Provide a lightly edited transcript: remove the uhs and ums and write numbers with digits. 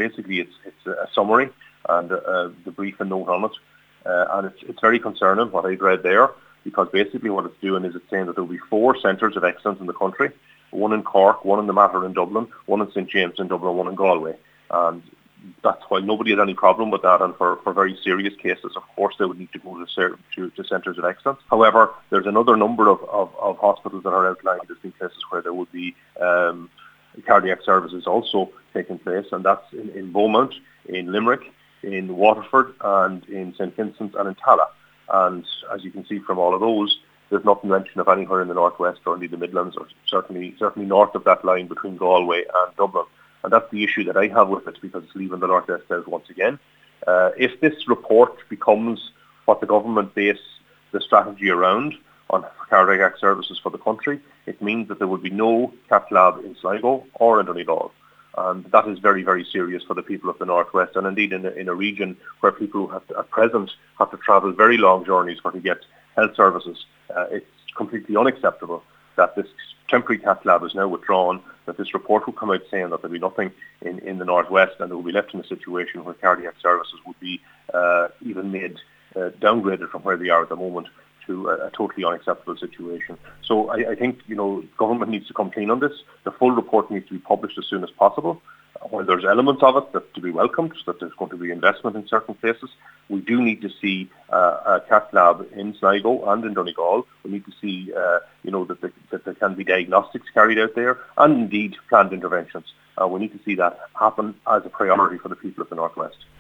basically it's a summary and the brief and note on it. And it's very concerning what I've read there, because basically what it's doing is it's saying that there will be 4 centres of excellence in the country, one in Cork, one in the Mater in Dublin, one in St James in Dublin, one in Galway. And that's why nobody has any problem with that, and for very serious cases, of course, they would need to go to centres of excellence. However, there's another number of hospitals that are outlined as being places where there would be cardiac services also taking place, and that's in Beaumont, in Limerick, in Waterford, and in St Vincent and in Tallaght. And as you can see from all of those, there's nothing mentioned of anywhere in the Northwest or indeed the Midlands, or certainly north of that line between Galway and Dublin. And that's the issue that I have with it, because it's leaving the Northwest out once again. If this report becomes what the government base the strategy around on cardiac services for the country, it means that there will be no cath lab in Sligo or in Donegal. And that is very, very serious for the people of the Northwest, and indeed in a region where people at present have to travel very long journeys for to get health services. It's completely unacceptable that this temporary cath lab is now withdrawn, that this report will come out saying that there'll be nothing in the Northwest, and they will be left in a situation where cardiac services would be even made downgraded from where they are at the moment to a totally unacceptable situation. So I think, government needs to come clean on this. The full report needs to be published as soon as possible. While there's elements of it that to be welcomed, that there's going to be investment in certain places, we do need to see a cath lab in Sligo and in Donegal. We need to see, that there can be diagnostics carried out there, and indeed planned interventions. We need to see that happen as a priority for the people of the Northwest.